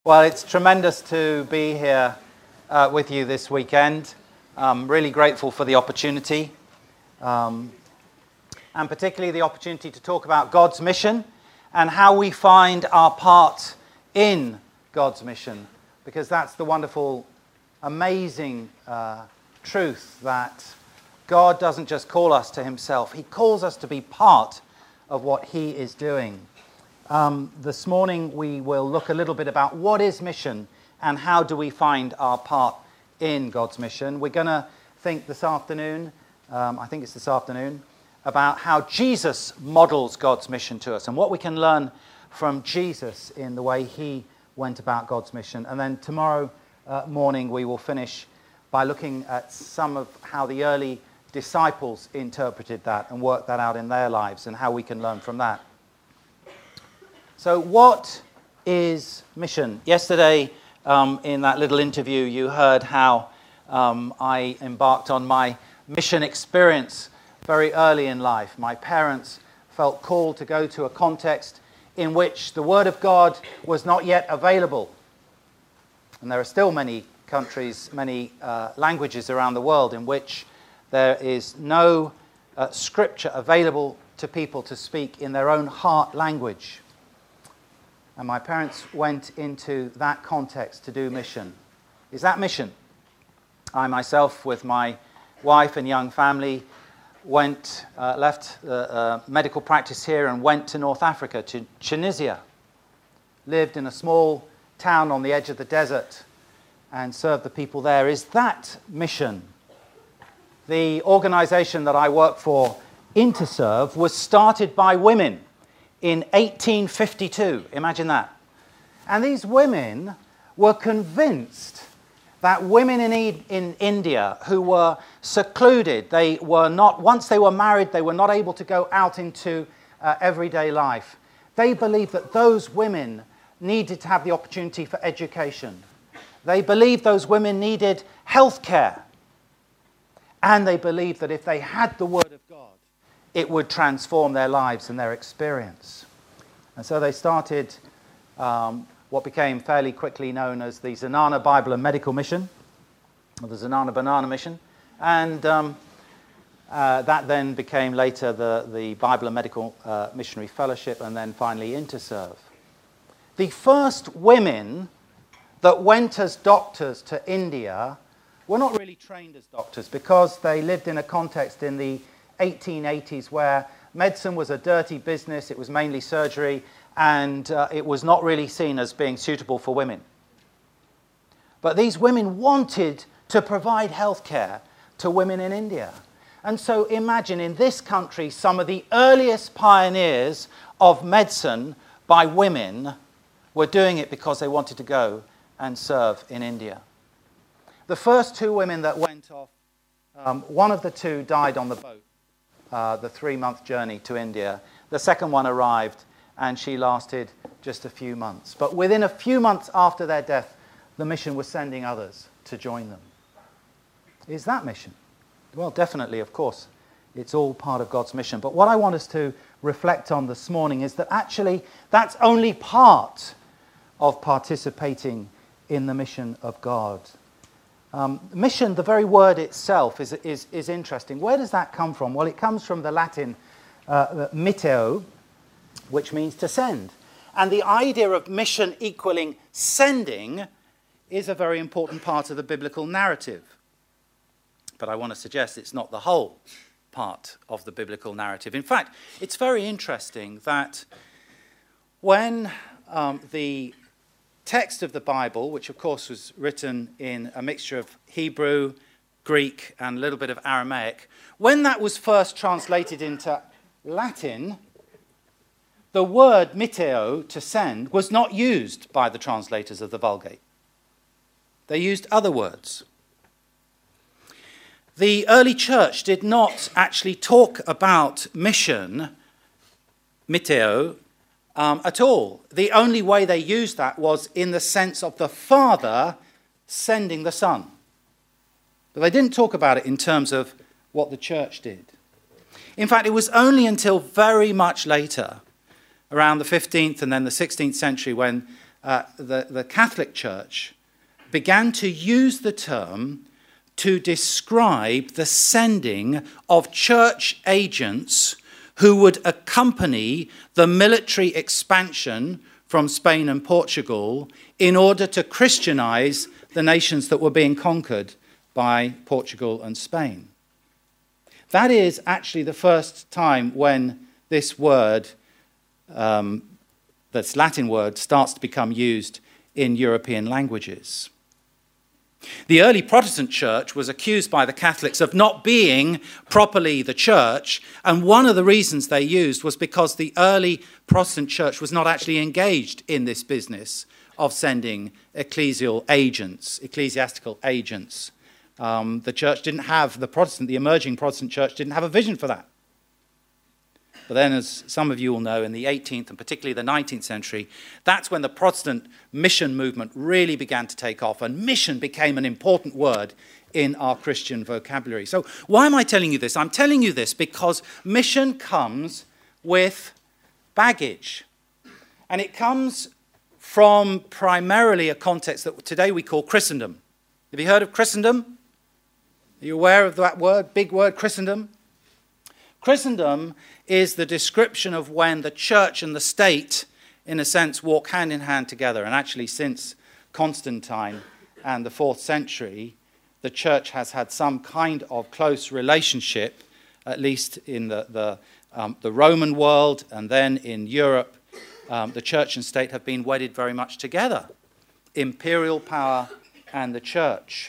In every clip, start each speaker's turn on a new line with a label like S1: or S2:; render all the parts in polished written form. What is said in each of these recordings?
S1: Well, it's tremendous to be here with you this weekend. I'm really grateful for the opportunity, and particularly the opportunity to talk about God's mission and how we find our part in God's mission, because that's the wonderful, amazing truth that God doesn't just call us to himself, he calls us to be part of what he is doing. This morning we will look a little bit about what is mission and how do we find our part in God's mission. We're going to think this afternoon, I think it's this afternoon, about how Jesus models God's mission to us and what we can learn from Jesus in the way he went about God's mission. And then tomorrow morning we will finish by looking at some of how the early disciples interpreted that and worked that out in their lives and how we can learn from that. So what is mission? Yesterday, in that little interview, you heard how I embarked on my mission experience very early in life. My parents felt called to go to a context in which the Word of God was not yet available. And there are still many countries, many languages around the world in which there is no scripture available to people to speak in their own heart language. And my parents went into that context to do mission. Is that mission? I myself, with my wife and young family, left medical practice here and went to North Africa, to Tunisia. Lived in a small town on the edge of the desert and served the people there. Is that mission? The organization that I work for, Interserve, was started by women in 1852, imagine that. And these women were convinced that women in India who were secluded, once they were married, they were not able to go out into everyday life. They believed that those women needed to have the opportunity for education. They believed those women needed health care. And they believed that if they had the Word of God, it would transform their lives and their experience. And so they started what became fairly quickly known as the Zenana Bible and Medical Mission, or the Zenana Banana Mission. And that then became later the Bible and Medical Missionary Fellowship, and then finally Interserve. The first women that went as doctors to India were not really trained as doctors because they lived in a context in the 1880s where medicine was a dirty business, it was mainly surgery, and it was not really seen as being suitable for women. But these women wanted to provide health care to women in India. And so imagine in this country some of the earliest pioneers of medicine by women were doing it because they wanted to go and serve in India. The first two women that went off, one of the two died on the boat. The 3-month journey to India. The second one arrived, and she lasted just a few months. But within a few months after their death, the mission was sending others to join them. Is that mission? Well, definitely, of course. It's all part of God's mission. But what I want us to reflect on this morning is that actually that's only part of participating in the mission of God. Mission, the very word itself, is interesting. Where does that come from? Well, it comes from the Latin mitteo, which means to send. And the idea of mission equaling sending is a very important part of the biblical narrative. But I want to suggest it's not the whole part of the biblical narrative. In fact, it's very interesting that when the text of the Bible, which of course was written in a mixture of Hebrew, Greek, and a little bit of Aramaic, when that was first translated into Latin, the word mitteo, to send, was not used by the translators of the Vulgate. They used other words. The early church did not actually talk about mission, mitteo, at all. The only way they used that was in the sense of the Father sending the Son. But they didn't talk about it in terms of what the church did. In fact, it was only until very much later, around the 15th and then the 16th century, when the Catholic Church began to use the term to describe the sending of church agents who would accompany the military expansion from Spain and Portugal in order to Christianize the nations that were being conquered by Portugal and Spain. That is actually the first time when this word, this Latin word, starts to become used in European languages. The early Protestant church was accused by the Catholics of not being properly the church, and one of the reasons they used was because the early Protestant church was not actually engaged in this business of sending ecclesiastical agents. The church didn't have, the emerging Protestant church didn't have a vision for that. But then, as some of you will know, in the 18th and particularly the 19th century, that's when the Protestant mission movement really began to take off, and mission became an important word in our Christian vocabulary. So why am I telling you this? I'm telling you this because mission comes with baggage. And it comes from primarily a context that today we call Christendom. Have you heard of Christendom? Are you aware of that word, big word, Christendom? Christendom is the description of when the church and the state, in a sense, walk hand in hand together. And actually, since Constantine and the 4th century, the church has had some kind of close relationship, at least in the Roman world, and then in Europe, the church and state have been wedded very much together. Imperial power and the church.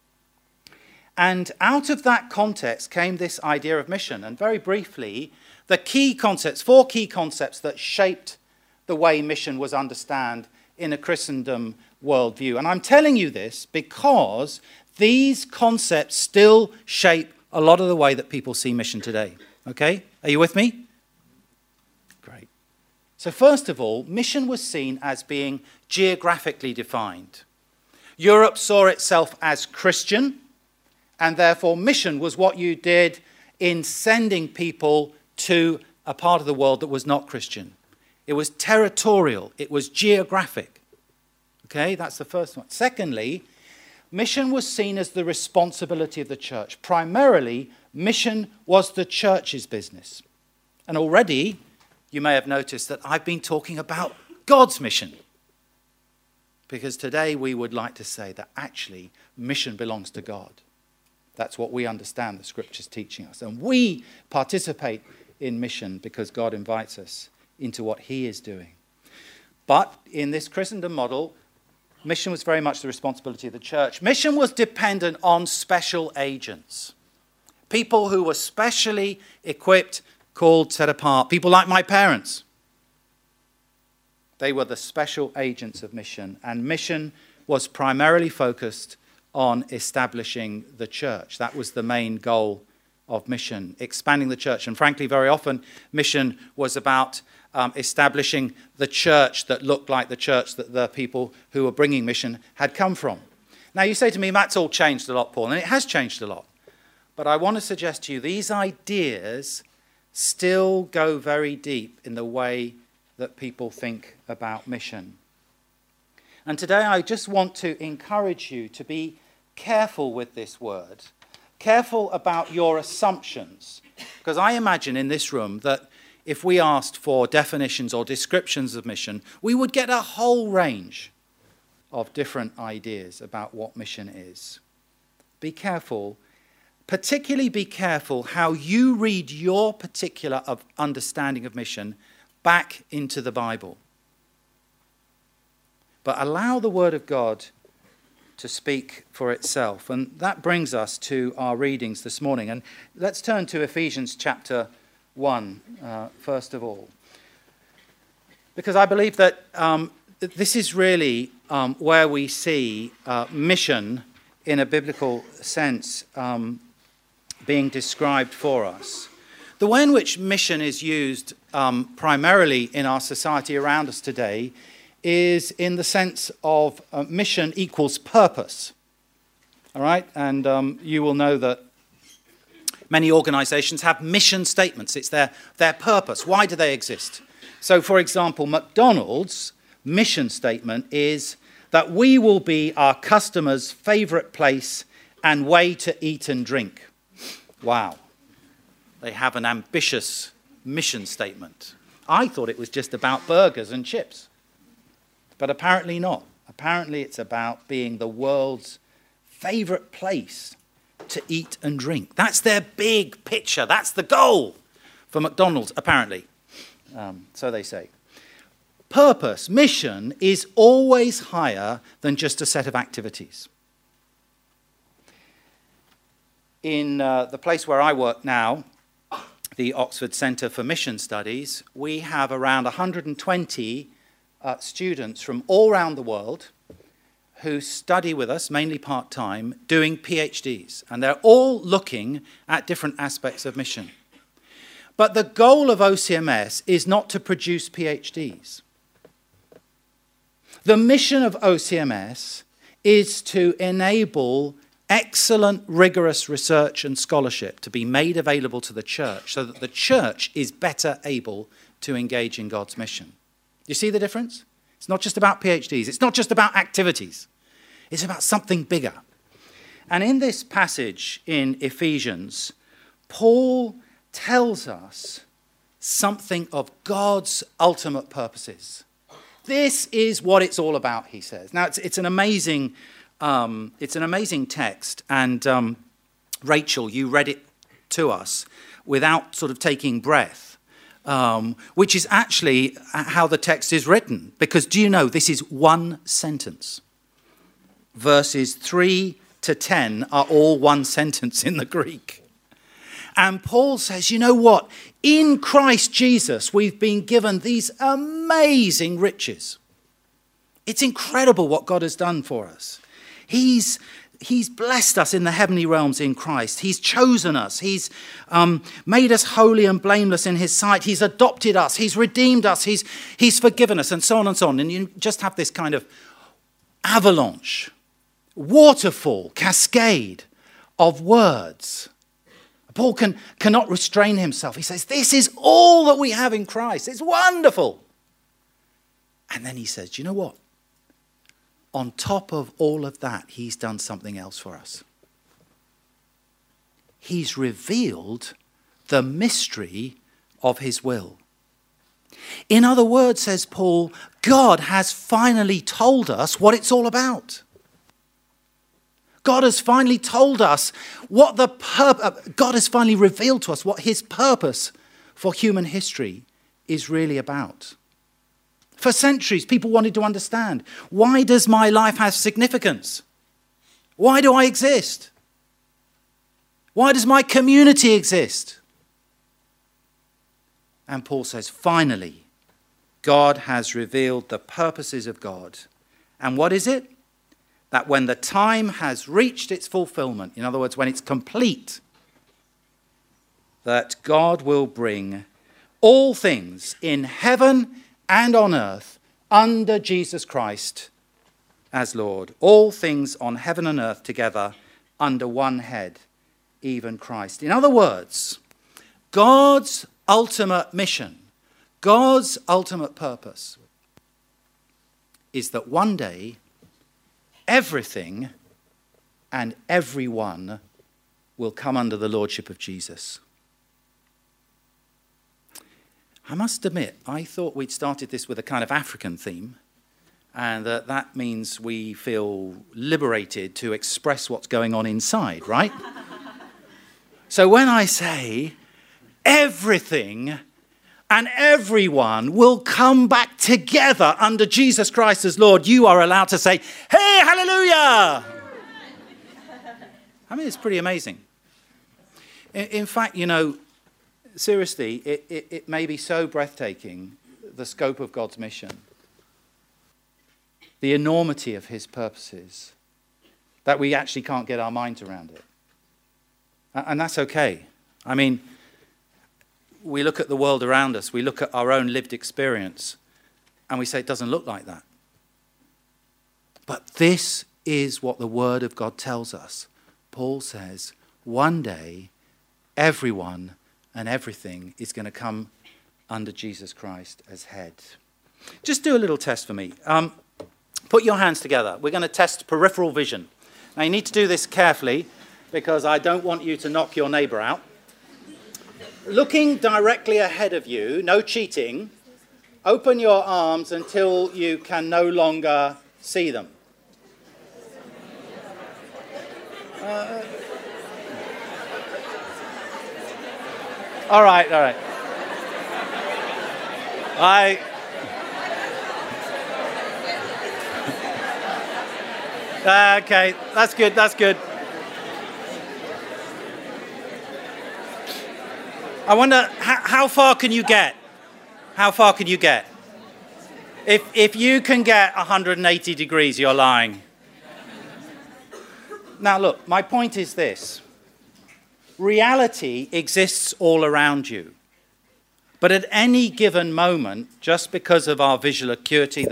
S1: And out of that context came this idea of mission. And very briefly, the key concepts, 4 key concepts that shaped the way mission was understood in a Christendom worldview. And I'm telling you this because these concepts still shape a lot of the way that people see mission today. Okay? Are you with me? Great. So first of all, mission was seen as being geographically defined. Europe saw itself as Christian, and therefore mission was what you did in sending people to a part of the world that was not Christian. It was territorial. It was geographic. Okay, that's the first one. Secondly, mission was seen as the responsibility of the church. Primarily, mission was the church's business. And already, you may have noticed that I've been talking about God's mission. Because today we would like to say that actually mission belongs to God. That's what we understand the Scripture's teaching us. And we participate in mission because God invites us into what he is doing. But in this Christendom model, mission was very much the responsibility of the church. Mission was dependent on special agents. People who were specially equipped, called, set apart. People like my parents. They were the special agents of mission. And mission was primarily focused on establishing the church. That was the main goal of mission, expanding the church. And frankly, very often, mission was about establishing the church that looked like the church that the people who were bringing mission had come from. Now, you say to me, that's all changed a lot, Paul, and it has changed a lot. But I want to suggest to you, these ideas still go very deep in the way that people think about mission. And today I just want to encourage you to be careful with this word, careful about your assumptions, because I imagine in this room that if we asked for definitions or descriptions of mission, we would get a whole range of different ideas about what mission is. Be careful, particularly be careful how you read your particular understanding of mission back into the Bible. But allow the Word of God to speak for itself. And that brings us to our readings this morning. And let's turn to Ephesians chapter 1, first of all. Because I believe that this is really where we see mission in a biblical sense being described for us. The way in which mission is used primarily in our society around us today is in the sense of mission equals purpose. All right? And you will know that many organizations have mission statements. It's their purpose. Why do they exist? So, for example, McDonald's mission statement is that we will be our customers' favourite place and way to eat and drink. Wow. They have an ambitious mission statement. I thought it was just about burgers and chips. But apparently not. Apparently it's about being the world's favourite place to eat and drink. That's their big picture. That's the goal for McDonald's, apparently. So they say. Purpose, mission, is always higher than just a set of activities. In the place where I work now, the Oxford Centre for Mission Studies, we have around 120 students from all around the world who study with us, mainly part-time, doing PhDs. And they're all looking at different aspects of mission. But the goal of OCMS is not to produce PhDs. The mission of OCMS is to enable excellent, rigorous research and scholarship to be made available to the church so that the church is better able to engage in God's mission. You see the difference? It's not just about PhDs. It's not just about activities. It's about something bigger. And in this passage in Ephesians, Paul tells us something of God's ultimate purposes. This is what it's all about, he says. Now, it's an amazing text, and Rachel, you read it to us without sort of taking breath, which is actually how the text is written. Because do you know, this is one sentence. Verses 3 to 10 are all one sentence in the Greek. And Paul says, you know what? In Christ Jesus, we've been given these amazing riches. It's incredible what God has done for us. He's blessed us in the heavenly realms in Christ. He's chosen us. He's made us holy and blameless in his sight. He's adopted us. He's redeemed us. He's forgiven us, and so on and so on. And you just have this kind of avalanche, waterfall, cascade of words. Paul cannot restrain himself. He says, this is all that we have in Christ. It's wonderful. And then he says, do you know what? On top of all of that, he's done something else for us. He's revealed the mystery of his will. In other words, says Paul, God has finally told us what it's all about. God has finally told us what God has finally revealed to us what his purpose for human history is really about. For centuries, people wanted to understand, why does my life have significance? Why do I exist? Why does my community exist? And Paul says, finally, God has revealed the purposes of God. And what is it? That when the time has reached its fulfillment, in other words, when it's complete, that God will bring all things in heaven and on earth under Jesus Christ as Lord. All things on heaven and earth together under one head, even Christ. In other words, God's ultimate mission, God's ultimate purpose is that one day everything and everyone will come under the lordship of Jesus. I must admit, I thought we'd started this with a kind of African theme, and that means we feel liberated to express what's going on inside, right? So when I say everything and everyone will come back together under Jesus Christ as Lord, you are allowed to say, hey, hallelujah! I mean, it's pretty amazing. In fact, you know, seriously, it may be so breathtaking, the scope of God's mission, the enormity of his purposes, that we actually can't get our minds around it. And that's okay. I mean, we look at the world around us, we look at our own lived experience, and we say it doesn't look like that. But this is what the Word of God tells us. Paul says, one day, everyone and everything is going to come under Jesus Christ as head. Just do a little test for me. Put your hands together. We're going to test peripheral vision. Now, you need to do this carefully because I don't want you to knock your neighbour out. Looking directly ahead of you, no cheating, open your arms until you can no longer see them. All right. Okay, that's good. I wonder, how far can you get? How far can you get? If you can get 180 degrees, you're lying. Now look, my point is this. Reality exists all around you. But at any given moment, just because of our visual acuity,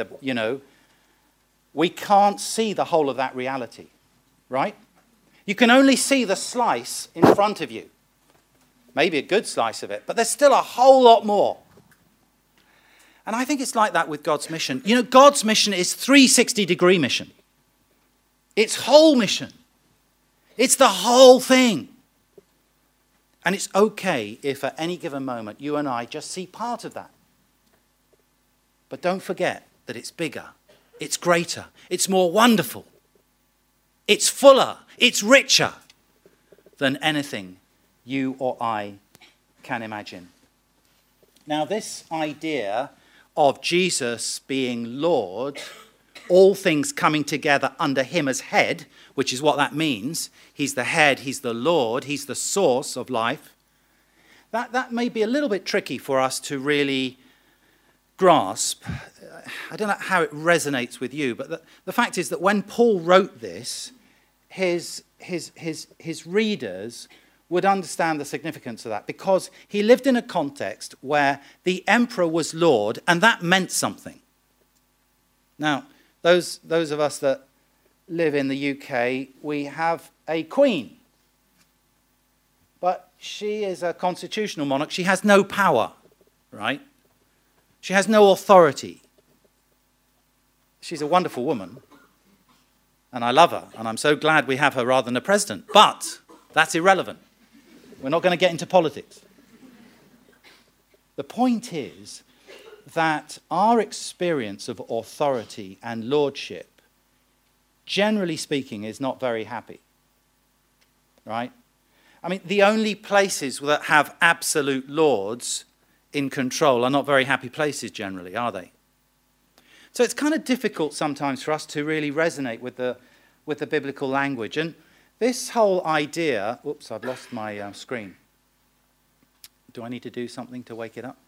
S1: we can't see the whole of that reality, right? You can only see the slice in front of you. Maybe a good slice of it, but there's still a whole lot more. And I think it's like that with God's mission. God's mission is 360-degree mission. It's whole mission. It's the whole thing. And it's okay if at any given moment you and I just see part of that. But don't forget that it's bigger, it's greater, it's more wonderful, it's fuller, it's richer than anything you or I can imagine. Now, this idea of Jesus being Lord, all things coming together under him as head, which is what that means. He's the head, he's the Lord, he's the source of life. That may be a little bit tricky for us to really grasp. I don't know how it resonates with you, but the fact is that when Paul wrote this, his readers would understand the significance of that because he lived in a context where the emperor was Lord, and that meant something. Now, those of us that live in the UK, we have a queen. But she is a constitutional monarch. She has no power, right? She has no authority. She's a wonderful woman, and I love her, and I'm so glad we have her rather than a president. But that's irrelevant. We're not going to get into politics. The point is that our experience of authority and lordship, generally speaking, is not very happy, right? I mean, the only places that have absolute lords in control are not very happy places generally, are they? So it's kind of difficult sometimes for us to really resonate with the biblical language. And this whole idea... Oops, I've lost my screen. Do I need to do something to wake it up?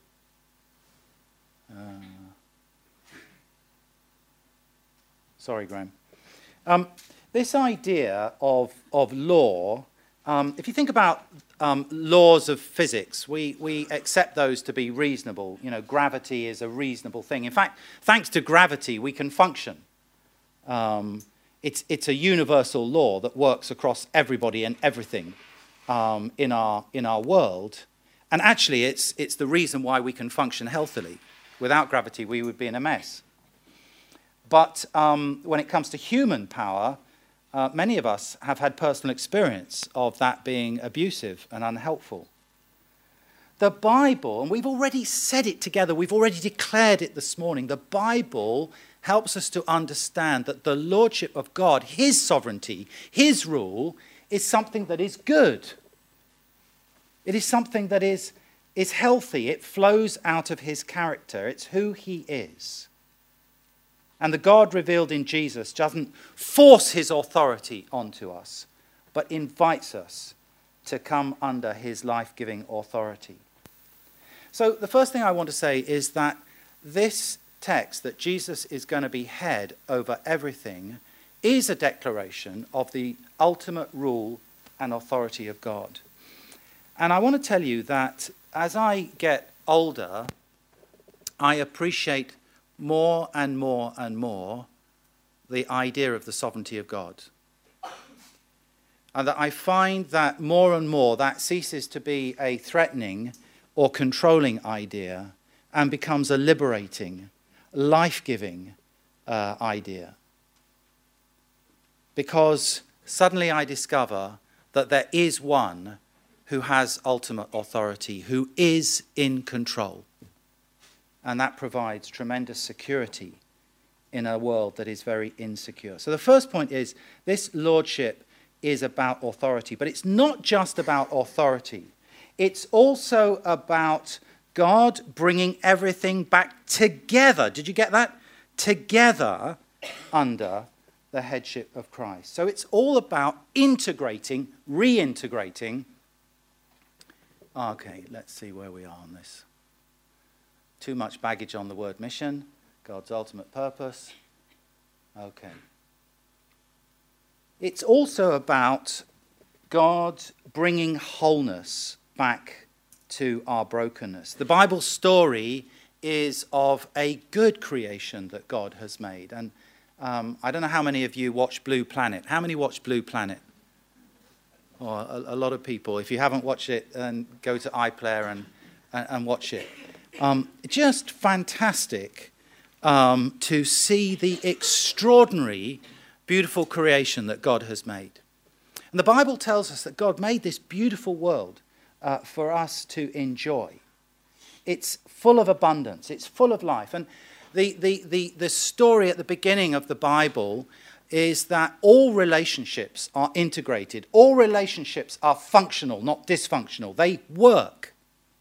S1: Sorry, Graham. This idea of law, if you think about laws of physics, we accept those to be reasonable. Gravity is a reasonable thing. In fact, thanks to gravity, we can function. It's a universal law that works across everybody and everything in our world. And actually, it's the reason why we can function healthily. Without gravity, we would be in a mess. But when it comes to human power, many of us have had personal experience of that being abusive and unhelpful. The Bible, and we've already said it together, we've already declared it this morning, the Bible helps us to understand that the lordship of God, his sovereignty, his rule, is something that is good. It is something that is healthy. It flows out of his character. It's who he is. And the God revealed in Jesus doesn't force his authority onto us, but invites us to come under his life-giving authority. So the first thing I want to say is that this text, that Jesus is going to be head over everything, is a declaration of the ultimate rule and authority of God. And I want to tell you that as I get older, I appreciate more and more and more the idea of the sovereignty of God. And that I find that more and more that ceases to be a threatening or controlling idea and becomes a liberating, life-giving idea. Because suddenly I discover that there is one who has ultimate authority, who is in control. And that provides tremendous security in a world that is very insecure. So the first point is this lordship is about authority, but it's not just about authority. It's also about God bringing everything back together. Did you get that? Together under the headship of Christ. So it's all about integrating, reintegrating. Okay, let's see where we are on this. Too much baggage on the word mission. God's ultimate purpose. Okay. It's also about God bringing wholeness back to our brokenness. The Bible story is of a good creation that God has made. And I don't know how many of you watch Blue Planet. How many watch Blue Planet? Oh, a lot of people. If you haven't watched it, then go to iPlayer and watch it. Just fantastic to see the extraordinary, beautiful creation that God has made. And the Bible tells us that God made this beautiful world for us to enjoy. It's full of abundance. It's full of life. And the story at the beginning of the Bible is that all relationships are integrated. All relationships are functional, not dysfunctional. They work.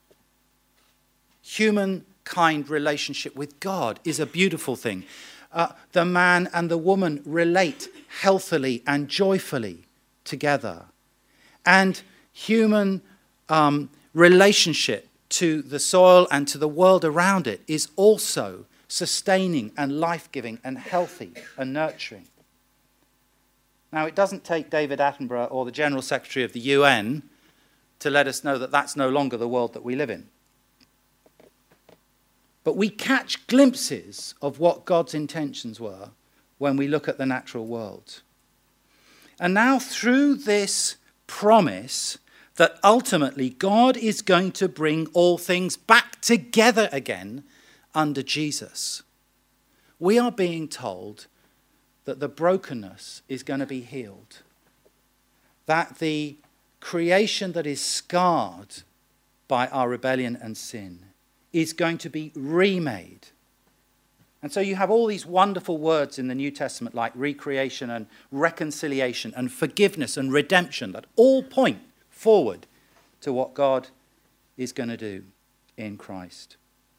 S1: Humankind relationship with God is a beautiful thing. The man and the woman relate healthily and joyfully together. And human relationship to the soil and to the world around it is also sustaining and life-giving and healthy and nurturing. Now, it doesn't take David Attenborough or the General Secretary of the UN to let us know that that's no longer the world that we live in. But we catch glimpses of what God's intentions were when we look at the natural world. And now through this promise that ultimately God is going to bring all things back together again under Jesus, we are being told that the brokenness is going to be healed. That the creation that is scarred by our rebellion and sin is going to be remade. And so you have all these wonderful words in the New Testament like recreation and reconciliation and forgiveness and redemption that all point forward to what God is going to do in Christ.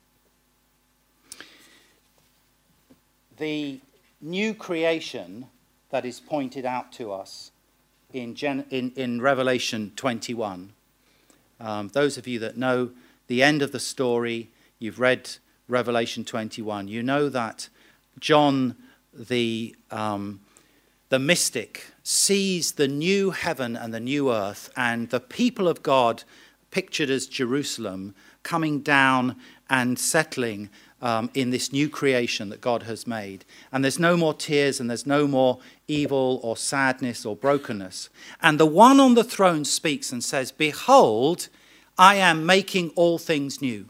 S1: The new creation that is pointed out to us in Revelation 21. Those of you that know the end of the story, you've read Revelation 21, you know that John, the mystic, sees the new heaven and the new earth and the people of God, pictured as Jerusalem, coming down and settling in this new creation that God has made. And there's no more tears and there's no more evil or sadness or brokenness. And the one on the throne speaks and says, "Behold, I am making all things new."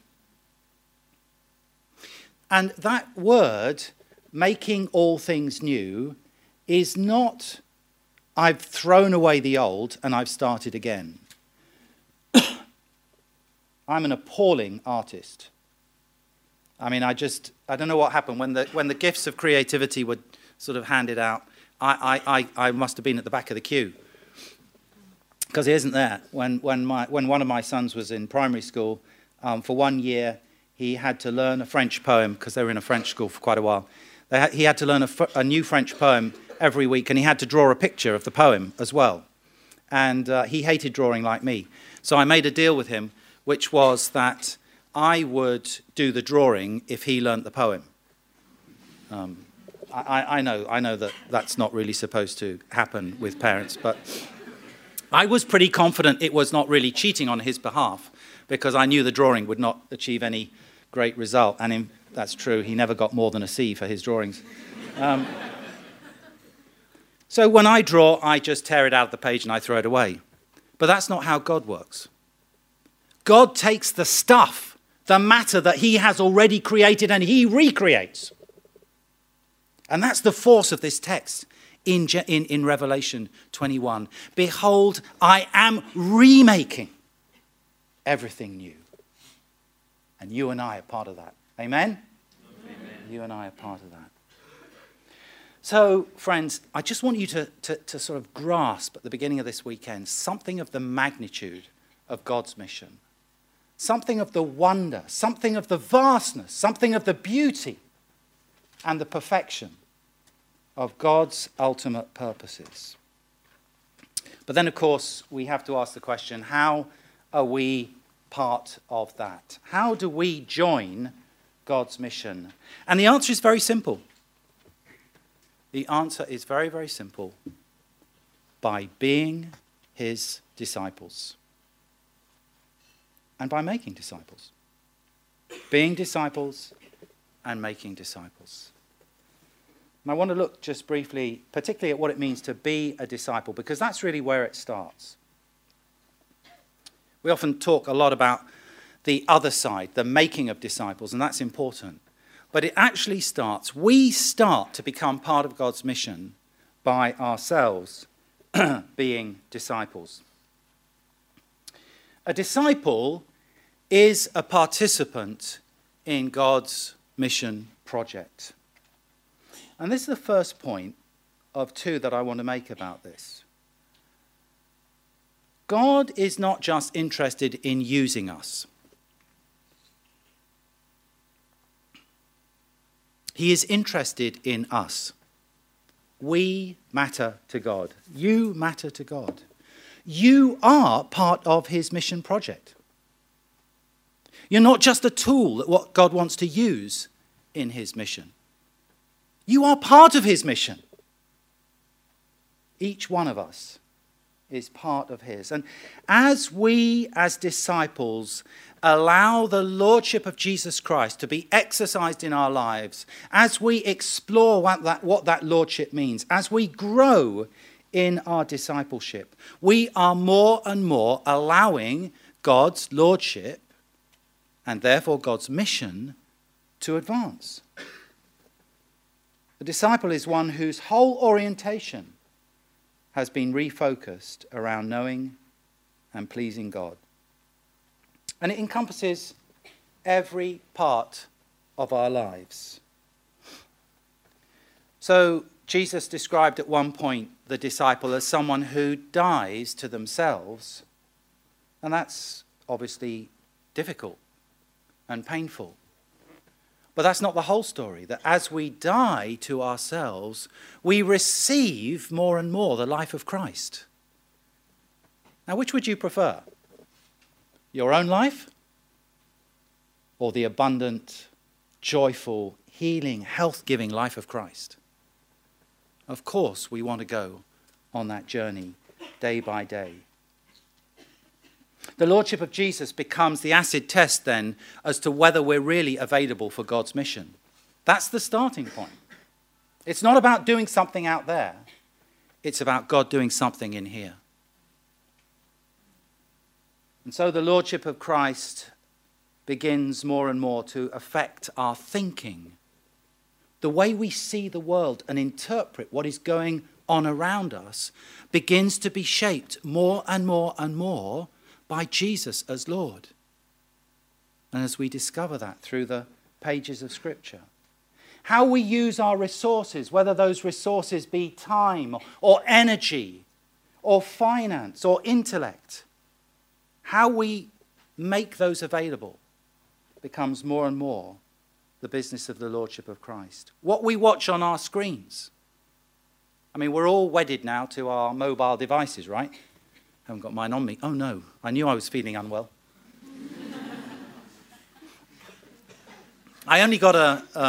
S1: And that word, making all things new, is not, I've thrown away the old and I've started again. I'm an appalling artist. I mean, I don't know what happened. When the gifts of creativity were sort of handed out, I must have been at the back of the queue. Because he isn't there. When one of my sons was in primary school, for 1 year, he had to learn a French poem, because they were in a French school for quite a while. He had to learn a new French poem every week, and he had to draw a picture of the poem as well. And he hated drawing like me. So I made a deal with him, which was that I would do the drawing if he learnt the poem. I know that that's not really supposed to happen with parents, but I was pretty confident it was not really cheating on his behalf, because I knew the drawing would not achieve any great result. And that's true, he never got more than a C for his drawings. So when I draw, I just tear it out of the page and I throw it away. But that's not how God works. God takes the stuff
S2: the matter that he has already created and he recreates. And that's the force of this text in Revelation 21. Behold, I am remaking everything new. And you and I are part of that. Amen? Amen. You and I are part of that. So, friends, I just want you to sort of grasp at the beginning of this weekend something of the magnitude of God's mission. Something of the wonder, something of the vastness, something of the beauty and the perfection of God's ultimate purposes. But then, of course, we have to ask the question, how are we part of that? How do we join God's mission? And the answer is very simple. The answer is very, very simple. By being his disciples. And by making disciples. Being disciples and making disciples. And I want to look just briefly, particularly at what it means to be a disciple, because that's really where it starts. We often talk a lot about the other side, the making of disciples, and that's important. But it actually starts, we start to become part of God's mission by ourselves being disciples. A disciple is a participant in God's mission project. And this is the first point of two that I want to make about this. God is not just interested in using us. He is interested in us. We matter to God. You matter to God. You are part of his mission project. You're not just a tool that what God wants to use in his mission. You are part of his mission. Each one of us is part of his. And as we, as disciples, allow the lordship of Jesus Christ to be exercised in our lives, as we explore what that lordship means, as we grow in our discipleship, we are more and more allowing God's lordship and therefore God's mission to advance. The disciple is one whose whole orientation has been refocused around knowing and pleasing God. And it encompasses every part of our lives. So Jesus described at one point the disciple as someone who dies to themselves. And that's obviously difficult and painful. But that's not the whole story, that as we die to ourselves, we receive more and more the life of Christ. Now, which would you prefer? Your own life? Or the abundant, joyful, healing, health-giving life of Christ? Of course, we want to go on that journey day by day. The lordship of Jesus becomes the acid test then as to whether we're really available for God's mission. That's the starting point. It's not about doing something out there. It's about God doing something in here. And so the lordship of Christ begins more and more to affect our thinking. The way we see the world and interpret what is going on around us begins to be shaped more and more and more by Jesus as Lord. And as we discover that through the pages of Scripture. How we use our resources, whether those resources be time or energy or finance or intellect, how we make those available becomes more and more the business of the lordship of Christ. What we watch on our screens. I mean, we're all wedded now to our mobile devices, right? Haven't got mine on me. Oh no, I knew I was feeling unwell. I only got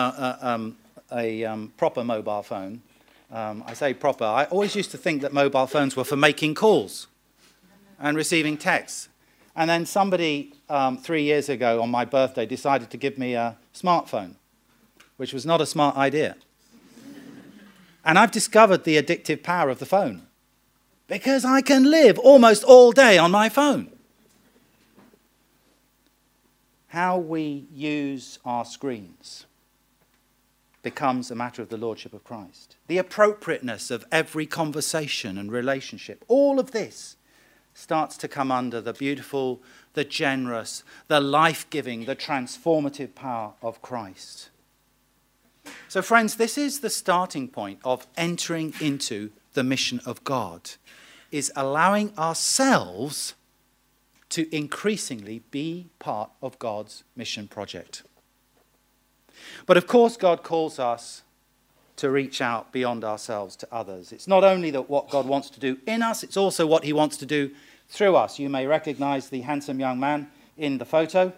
S2: a proper mobile phone. I say proper. I always used to think that mobile phones were for making calls and receiving texts. And then somebody 3 years ago on my birthday decided to give me a smartphone, which was not a smart idea. And I've discovered the addictive power of the phone because I can live almost all day on my phone. how we use our screens becomes a matter of the Lordship of Christ. The appropriateness of every conversation and relationship, all of this starts to come under the beautiful, the generous, the life-giving, the transformative power of Christ. So friends, this is the starting point of entering into the mission of God, is allowing ourselves to increasingly be part of God's mission project. But of course, God calls us to reach out beyond ourselves to others. It's not only that what God wants to do in us, it's also what he wants to do through us. You may recognize the handsome young man in the photo,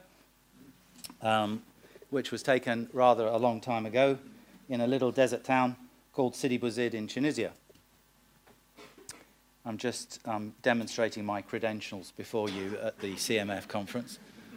S2: which was taken rather a long time ago in a little desert town called Sidi Bouzid in Tunisia. I'm just demonstrating my credentials before you at the CMF conference.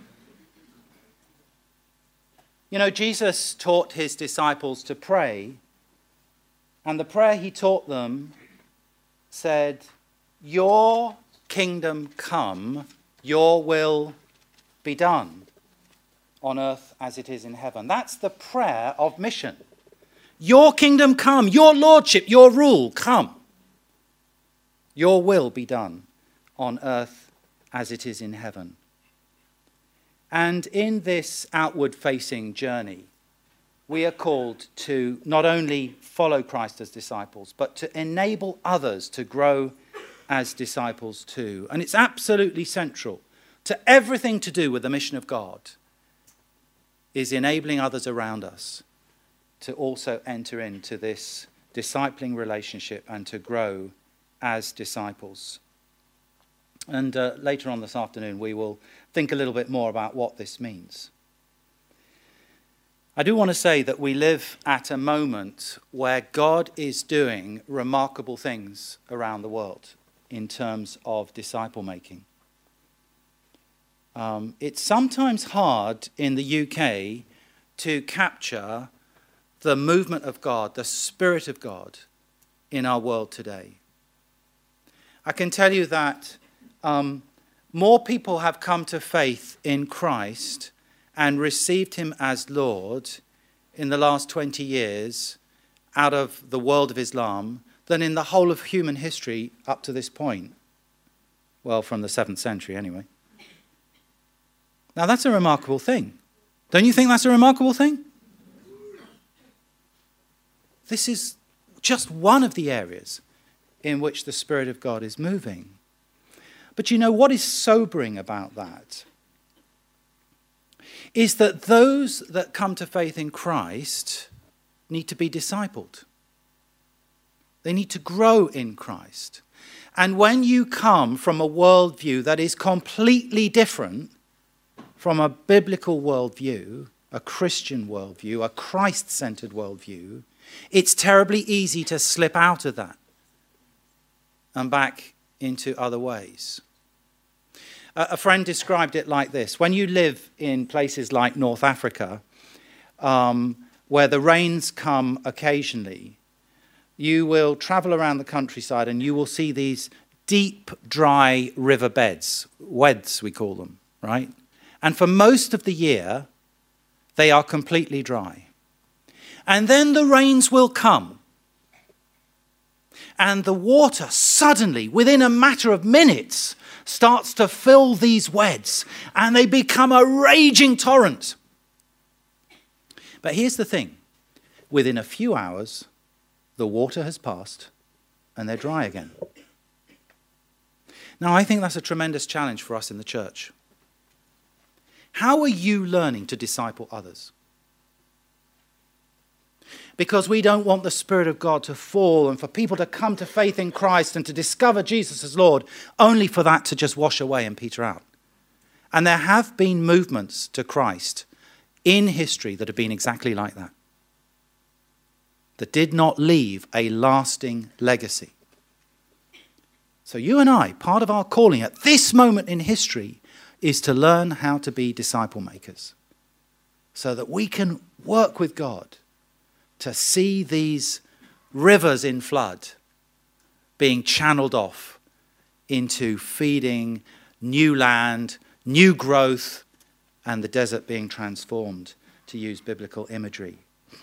S2: You know, Jesus taught his disciples to pray, and the prayer he taught them said, "Your kingdom come, your will be done on earth as it is in heaven." That's the prayer of mission. Your kingdom come, your lordship, your rule come. Your will be done on earth as it is in heaven. And in this outward-facing journey, we are called to not only follow Christ as disciples, but to enable others to grow as disciples too. And it's absolutely central to everything to do with the mission of God, is enabling others around us to also enter into this discipling relationship and to grow as disciples. And later on this afternoon, we will think a little bit more about what this means. I do want to say that we live at a moment where God is doing remarkable things around the world in terms of disciple making. It's sometimes hard in the UK to capture the movement of God, the Spirit of God in our world today. I can tell you that more people have come to faith in Christ and received him as Lord in the last 20 years out of the world of Islam than in the whole of human history up to this point. Well, from the 7th century anyway. Now that's a remarkable thing. Don't you think that's a remarkable thing? This is just one of the areas in which the Spirit of God is moving. But you know what is sobering about that is that those that come to faith in Christ need to be discipled. They need to grow in Christ. And when you come from a worldview that is completely different from a biblical worldview, a Christian worldview, a Christ-centered worldview, it's terribly easy to slip out of that and back into other ways. A friend described it like this. When you live in places like North Africa, where the rains come occasionally, you will travel around the countryside and you will see these deep, dry riverbeds, weds we call them, right? And for most of the year, they are completely dry. And then the rains will come. And the water suddenly, within a matter of minutes, starts to fill these weds. And they become a raging torrent. But here's the thing. Within a few hours, the water has passed and they're dry again. Now, I think that's a tremendous challenge for us in the church. How are you learning to disciple others? Because we don't want the Spirit of God to fall and for people to come to faith in Christ and to discover Jesus as Lord, only for that to just wash away and peter out. And there have been movements to Christ in history that have been exactly like that. That did not leave a lasting legacy. So you and I, part of our calling at this moment in history is to learn how to be disciple makers. So that we can work with God to see these rivers in flood being channeled off into feeding new land, new growth, and the desert being transformed, to use biblical imagery.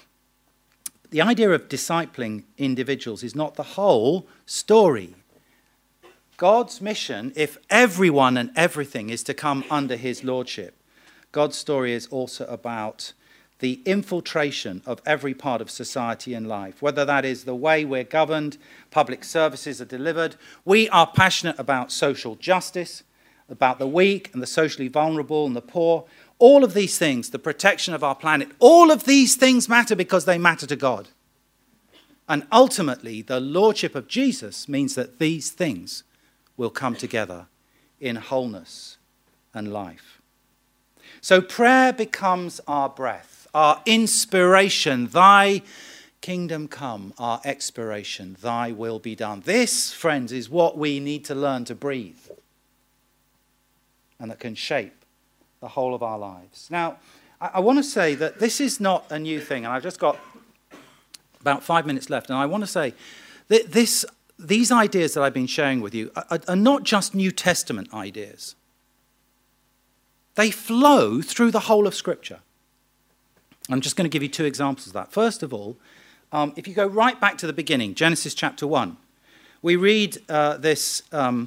S2: The idea of discipling individuals is not the whole story. God's mission, if everyone and everything is to come under his lordship, God's story is also about the infiltration of every part of society and life, whether that is the way we're governed, public services are delivered. We are passionate about social justice, about the weak and the socially vulnerable and the poor. All of these things, the protection of our planet, all of these things matter because they matter to God. And ultimately, the lordship of Jesus means that these things will come together in wholeness and life. So prayer becomes our breath, our inspiration. Thy kingdom come, our expiration. Thy will be done. This, friends, is what we need to learn to breathe, and that can shape the whole of our lives. Now, I want to say that this is not a new thing, and I've just got about 5 minutes left, and I want to say that these ideas that I've been sharing with you are not just New Testament ideas. They flow through the whole of Scripture. I'm just going to give you 2 examples of that. First of all, if you go right back to the beginning, Genesis chapter 1, we read this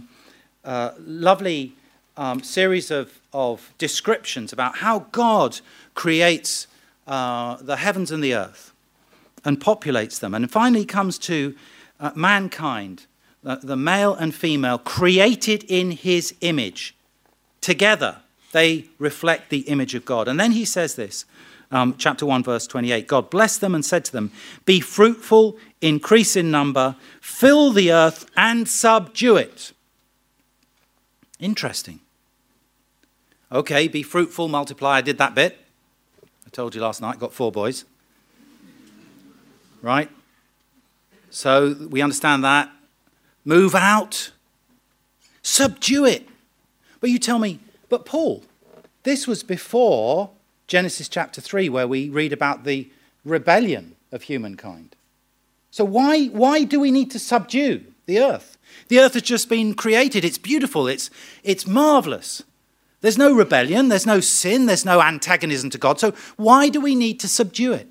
S2: lovely series of descriptions about how God creates the heavens and the earth and populates them. And finally comes to mankind, the male and female, created in his image. Together, they reflect the image of God. And then he says this, chapter 1, verse 28, God blessed them and said to them, be fruitful, increase in number, fill the earth and subdue it. Interesting. Okay, be fruitful, multiply. I did that bit. I told you last night, got 4 boys. Right? So we understand that. Move out. Subdue it. But you tell me, but Paul, this was before Genesis chapter 3, where we read about the rebellion of humankind. So why do we need to subdue the earth? The earth has just been created. It's beautiful. It's marvelous. There's no rebellion. There's no sin. There's no antagonism to God. So why do we need to subdue it?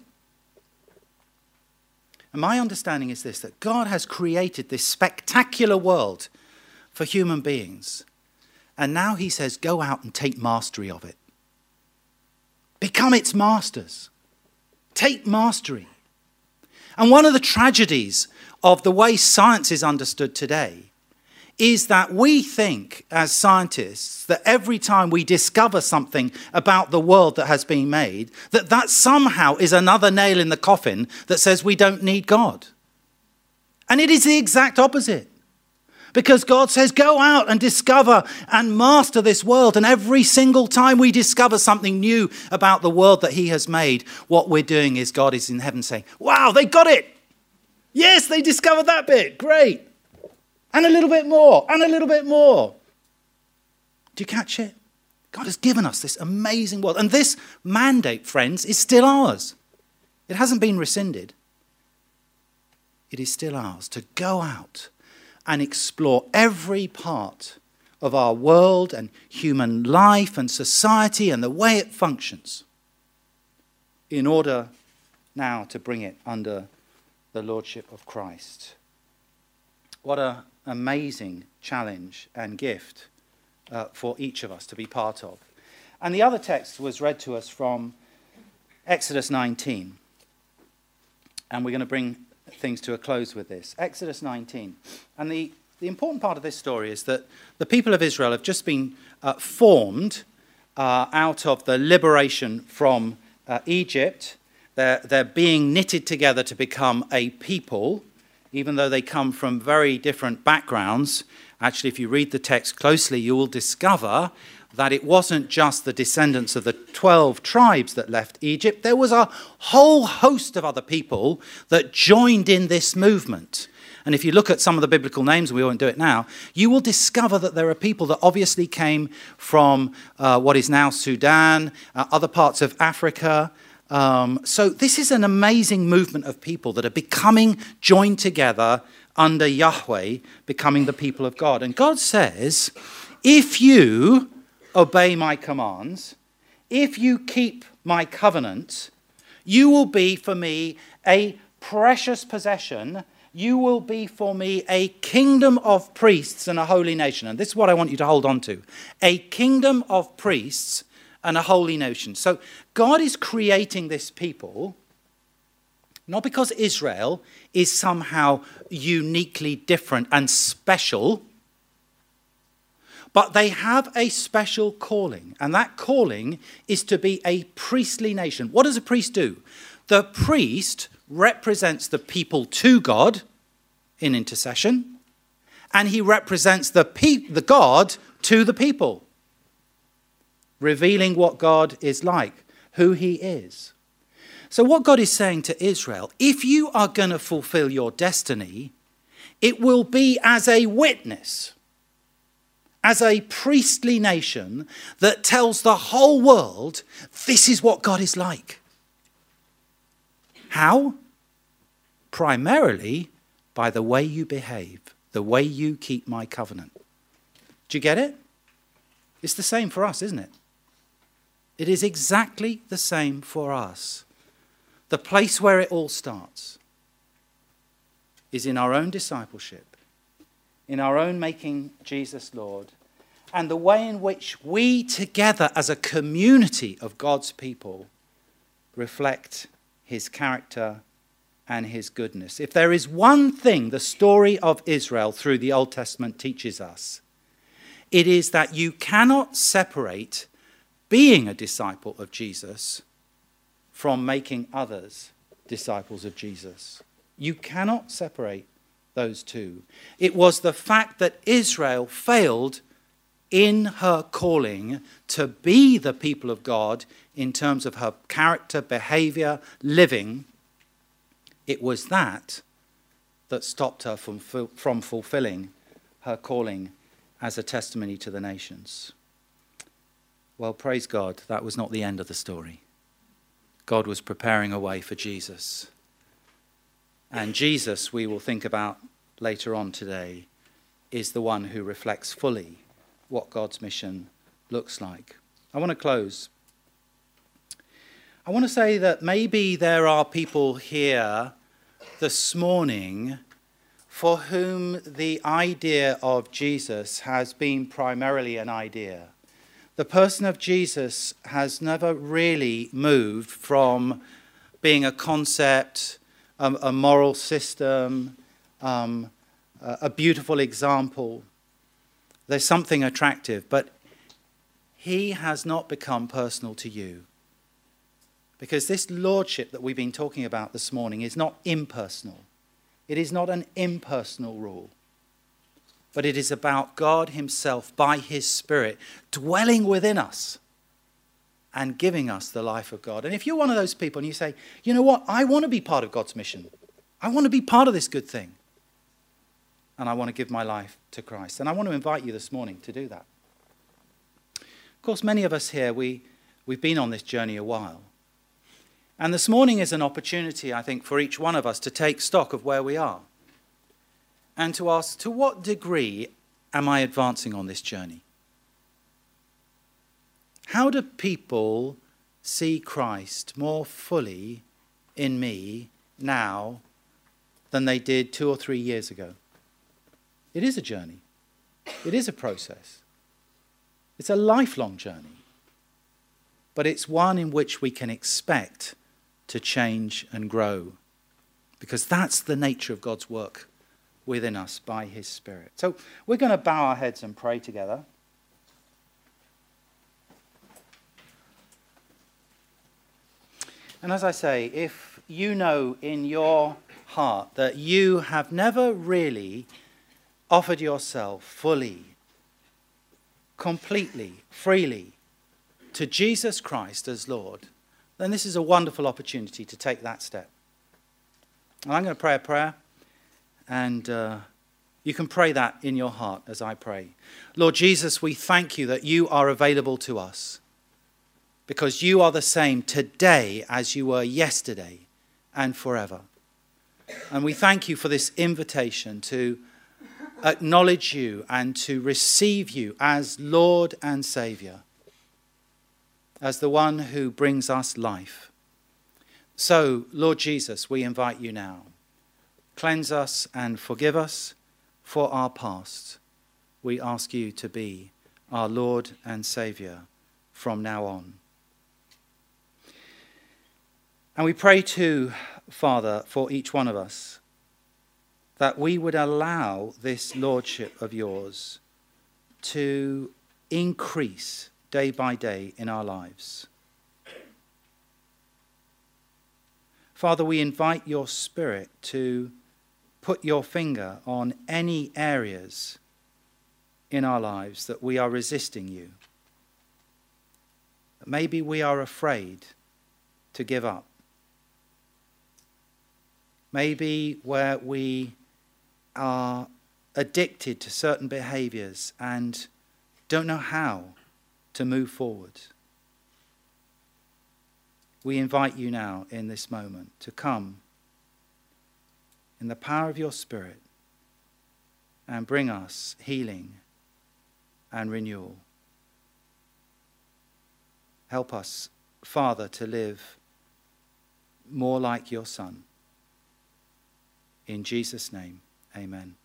S2: And my understanding is this, that God has created this spectacular world for human beings. And now he says, go out and take mastery of it. Become its masters. Take mastery. And one of the tragedies of the way science is understood today is that we think as scientists that every time we discover something about the world that has been made, that somehow is another nail in the coffin that says we don't need God. And it is the exact opposite. Because God says, go out and discover and master this world. And every single time we discover something new about the world that he has made, what we're doing is God is in heaven saying, wow, they got it. Yes, they discovered that bit. Great. And a little bit more, and a little bit more. Do you catch it? God has given us this amazing world. And this mandate, friends, is still ours. It hasn't been rescinded. It is still ours to go out and explore every part of our world and human life and society and the way it functions in order now to bring it under the lordship of Christ. What an amazing challenge and gift for each of us to be part of. And the other text was read to us from Exodus 19. And we're going to bring things to a close with this. Exodus 19. And the important part of this story is that the people of Israel have just been formed out of the liberation from Egypt. They're being knitted together to become a people, even though they come from very different backgrounds. Actually, if you read the text closely, you will discover that it wasn't just the descendants of the 12 tribes that left Egypt. There was a whole host of other people that joined in this movement. And if you look at some of the biblical names, and we won't do it now, you will discover that there are people that obviously came from what is now Sudan, other parts of Africa. So this is an amazing movement of people that are becoming joined together under Yahweh, becoming the people of God. And God says, if you obey my commands, if you keep my covenant, you will be for me a precious possession. You will be for me a kingdom of priests and a holy nation. And this is what I want you to hold on to. A kingdom of priests and a holy nation. So God is creating this people, not because Israel is somehow uniquely different and special, but they have a special calling. And that calling is to be a priestly nation. What does a priest do? The priest represents the people to God in intercession, and he represents the God to the people, revealing what God is like, who he is. So what God is saying to Israel, if you are going to fulfill your destiny, it will be as a witness, as a priestly nation that tells the whole world this is what God is like. How? Primarily by the way you behave, the way you keep my covenant. Do you get it? It's the same for us, isn't it? It is exactly the same for us. The place where it all starts is in our own discipleship, in our own making Jesus Lord, and the way in which we together as a community of God's people reflect his character and his goodness. If there is one thing the story of Israel through the Old Testament teaches us, it is that you cannot separate being a disciple of Jesus from making others disciples of Jesus. You cannot separate those two. It was the fact that Israel failed in her calling to be the people of God in terms of her character, behavior, living. It was that stopped her from fulfilling her calling as a testimony to the nations. Well, praise God, that was not the end of the story. God was preparing a way for Jesus. And Jesus, we will think about later on today, is the one who reflects fully what God's mission looks like. I want to close. I want to say that maybe there are people here this morning for whom the idea of Jesus has been primarily an idea. The person of Jesus has never really moved from being a concept, a moral system, a beautiful example. There's something attractive, but he has not become personal to you. Because this lordship that we've been talking about this morning is not impersonal. It is not an impersonal rule. But it is about God himself, by his Spirit, dwelling within us and giving us the life of God. And if you're one of those people and you say, you know what, I want to be part of God's mission. I want to be part of this good thing. And I want to give my life to Christ. And I want to invite you this morning to do that. Of course, many of us here, we've been on this journey a while. And this morning is an opportunity, I think, for each one of us to take stock of where we are and to ask, to what degree am I advancing on this journey? How do people see Christ more fully in me now than they did 2 or 3 years ago? It is a journey. It is a process. It's a lifelong journey. But it's one in which we can expect to change and grow, because that's the nature of God's work within us by his Spirit. So we're going to bow our heads and pray together. And as I say, if you know in your heart that you have never really offered yourself fully, completely, freely to Jesus Christ as Lord, then this is a wonderful opportunity to take that step. And I'm going to pray a prayer, and you can pray that in your heart as I pray. Lord Jesus, we thank you that you are available to us, because you are the same today as you were yesterday and forever. And we thank you for this invitation to acknowledge you and to receive you as Lord and Saviour. as the one who brings us life. So, Lord Jesus, we invite you now. Cleanse us and forgive us for our past. We ask you to be our Lord and Saviour from now on. And we pray too, Father, for each one of us, that we would allow this lordship of yours to increase day by day in our lives. Father, we invite your Spirit to put your finger on any areas in our lives that we are resisting you. Maybe we are afraid to give up. Maybe where we are addicted to certain behaviors and don't know how to move forward. We invite you now in this moment to come in the power of your Spirit and bring us healing and renewal. Help us, Father, to live more like your Son. In Jesus' name, amen.